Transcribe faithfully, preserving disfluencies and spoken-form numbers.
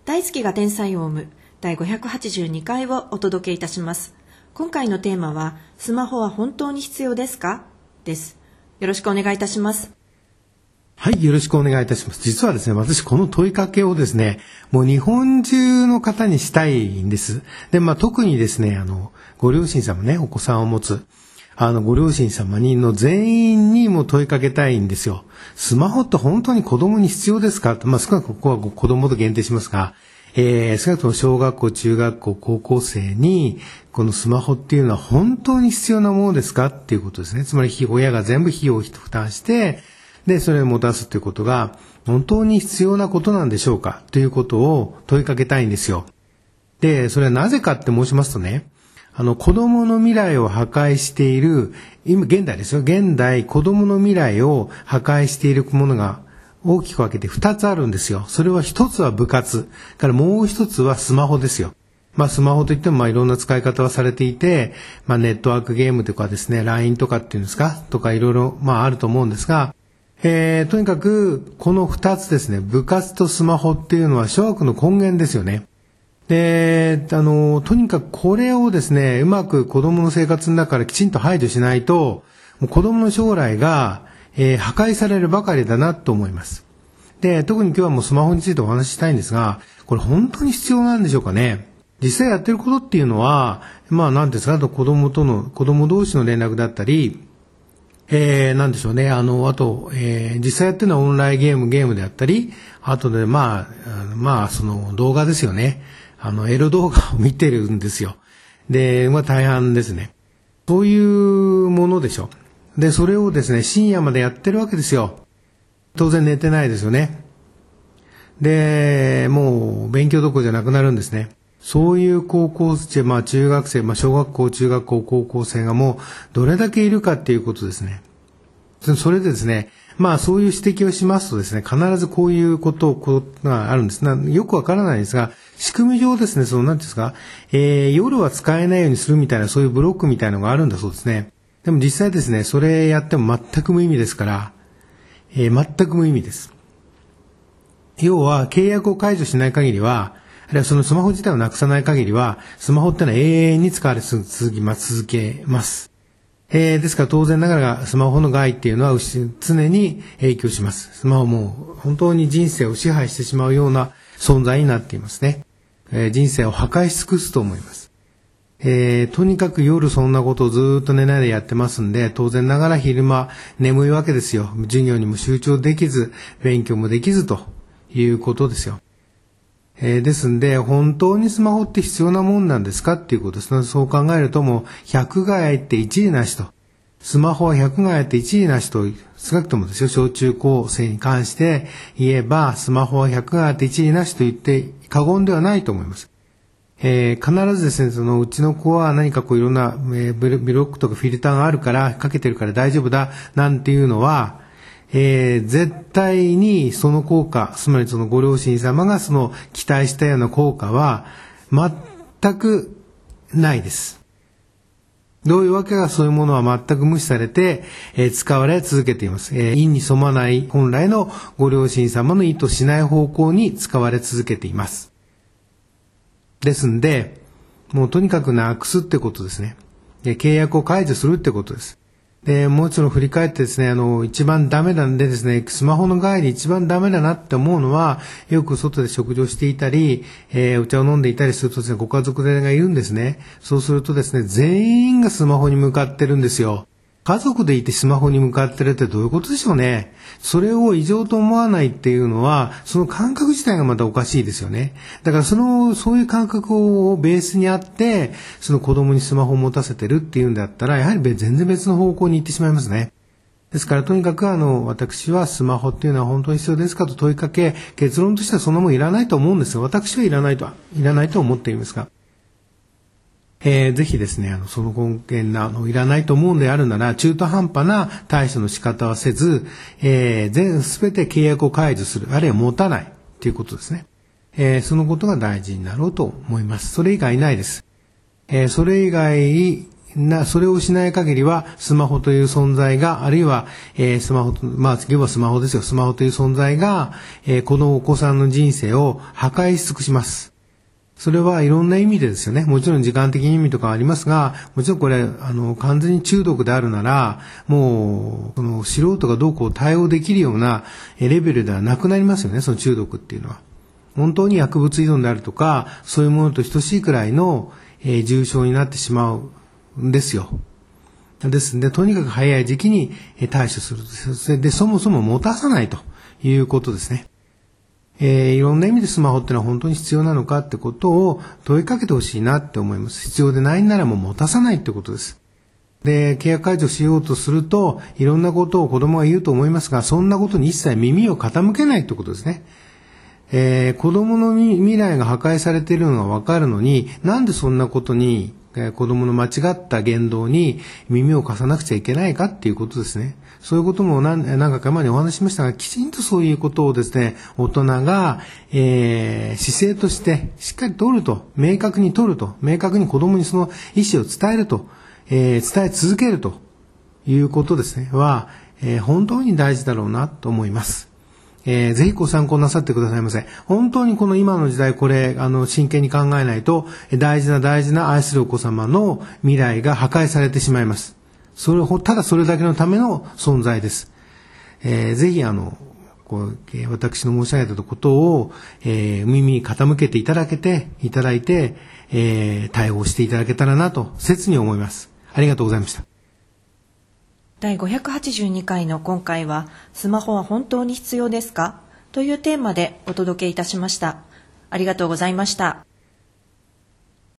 大好きが天才を生むだいごひゃくはちじゅうにかいをお届けいたします。今回のテーマは、スマホは本当に必要ですかです。よろしくお願いいたします。 はい、よろしくお願いいたします。実はですね、私この問いかけをですね、もう日本中の方にしたいんです。で、まあ特にですね、あの、ご両親様ね、お子さんを持つ、あの、ご両親様にの全員にも問いかけたいんですよ。スマホって本当に子供に必要ですか？まあ少なくともここは子供と限定しますが、えー、少なくとも小学校、中学校、高校生に、このスマホっていうのは本当に必要なものですかっていうことですね。つまり、親が全部費用を負担して、で、それを持たすということが、本当に必要なことなんでしょうかということを問いかけたいんですよ。で、それはなぜかって申しますとね、あの、子供の未来を破壊している、今、現代ですよ。現代、子供の未来を破壊しているものが、大きく分けて二つあるんですよ。それは一つは部活。からもう一つはスマホですよ。まあスマホといってもまあいろんな使い方はされていて、まあネットワークゲームとかですね、ライン とかっていうんですかとかいろいろまああると思うんですが、えー、とにかくこの二つですね、部活とスマホっていうのは諸悪の根源ですよね。で、あの、とにかくこれをですね、うまく子供の生活の中からきちんと排除しないと、もう子供の将来がえー、破壊されるばかりだなと思います。で、特に今日はもうスマホについてお話ししたいんですが、これ本当に必要なんでしょうかね。実際やってることっていうのは、まあ何ですか、あと子供との、子供同士の連絡だったり、えー、なんでしょうね、あの、あと、えー、実際やってるのはオンラインゲーム、ゲームであったり、あとで、まあ、まあ、その動画ですよね。あの、エロ動画を見てるんですよ。で、まあ大半ですね。そういうものでしょ。で、それをですね、深夜までやってるわけですよ。当然寝てないですよね。で、もう勉強どころじゃなくなるんですね。そういう高校生、まあ中学生、まあ小学校、中学校、高校生がもうどれだけいるかっていうことですね。それでですね、まあそういう指摘をしますとですね、必ずこういうことがあるんですな。よくわからないですが、仕組み上ですね、その何ていうんですか、えー、夜は使えないようにするみたいな、そういうブロックみたいなのがあるんだそうですね。でも実際ですね、それやっても全く無意味ですから、えー、全く無意味です。要は契約を解除しない限りは、あるいはそのスマホ自体をなくさない限りは、スマホってのは永遠に使われ続きます、続けます。えー、ですから当然ながらスマホの害っていうのは常に影響します。スマホも本当に人生を支配してしまうような存在になっていますね。えー、人生を破壊し尽くすと思います。えー、とにかく夜そんなことをずーっと寝ないでやってますんで、当然ながら昼間眠いわけですよ。授業にも集中できず、勉強もできずということですよ。えー、ですんで、本当にスマホって必要なもんなんですかっていうことですね。そう考えるともうひゃく害あっていちいなしと。スマホはひゃく害あっていちいなしと、少なくともですよ、小中高生に関して言えば、スマホはひゃく害あっていちいなしと言って過言ではないと思います。えー、必ずですね、そのうちの子は何かこういろんな、えー、ブロックとかフィルターがあるから、かけてるから大丈夫だ、なんていうのは、えー、絶対にその効果、つまりそのご両親様がその期待したような効果は、全くないです。どういうわけかそういうものは全く無視されて、えー、使われ続けています。えー、意に染まない本来のご両親様の意図しない方向に使われ続けています。ですんで、もうとにかくなくすってことですね。で、契約を解除するってことです。で、もう一度振り返ってですね、あの、一番ダメなんでですね、スマホの害で一番ダメだなって思うのは、よく外で食事をしていたり、えー、お茶を飲んでいたりするとですね、ご家族連れがいるんですね。そうするとですね、全員がスマホに向かってるんですよ。家族でいてスマホに向かってるってどういうことでしょうね。それを異常と思わないっていうのは、その感覚自体がまたおかしいですよね。だからその、そういう感覚をベースにあって、その子供にスマホを持たせてるっていうんだったら、やはり全然別の方向に行ってしまいますね。ですからとにかくあの、私はスマホっていうのは本当に必要ですかと問いかけ、結論としてはそんなもんいらないと思うんですよ。私はいらないと、いらないと思っていますが。えー、ぜひですね、あの、その根源な、あの、いらないと思うんであるなら、中途半端な対処の仕方はせず、えー、全、すべて契約を解除する、あるいは持たないということですね。えー、そのことが大事になろうと思います。それ以外ないです。えー、それ以外、 な、それをしない限りは、スマホという存在が、あるいは、えー、スマホ、まあ、要はスマホですよ。スマホという存在が、えー、このお子さんの人生を破壊し尽くします。それはいろんな意味でですよね。もちろん時間的に意味とかありますが、もちろんこれ、あの、完全に中毒であるなら、もう、その、素人がどうこう対応できるようなレベルではなくなりますよね、その中毒っていうのは。本当に薬物依存であるとか、そういうものと等しいくらいの、えー、重症になってしまうんですよ。ですので、とにかく早い時期に対処する。それで、そもそも持たさないということですね。えー、いろんな意味でスマホってのは本当に必要なのかってことを問いかけてほしいなって思います。必要でないならもう持たさないってことです。で、契約解除しようとすると、いろんなことを子供が言うと思いますが、そんなことに一切耳を傾けないってことですね。えー、子供の未来が破壊されているのがわかるのに、なんでそんなことに、えー、子供の間違った言動に耳を貸さなくちゃいけないかっていうことですね。そういうことも何、何回か前にお話ししましたが、きちんとそういうことをですね、大人が、えー、姿勢としてしっかり取ると、明確に取ると、明確に子供にその意思を伝えると、えー、伝え続けるということですね、は、えー、本当に大事だろうなと思います。えー、ぜひご参考なさってくださいませ。本当にこの今の時代これ、あの、真剣に考えないと、大事な大事な愛するお子様の未来が破壊されてしまいます。それを、ただそれだけのための存在です。えー、ぜひあの、こう、えー、私の申し上げたことを、えー、耳に傾けていただけて、いただいて、えー、対応していただけたらなと、切に思います。ありがとうございました。 だいごひゃくはちじゅうにかいの今回は、スマホは本当に必要ですかというテーマでお届けいたしました。ありがとうございました。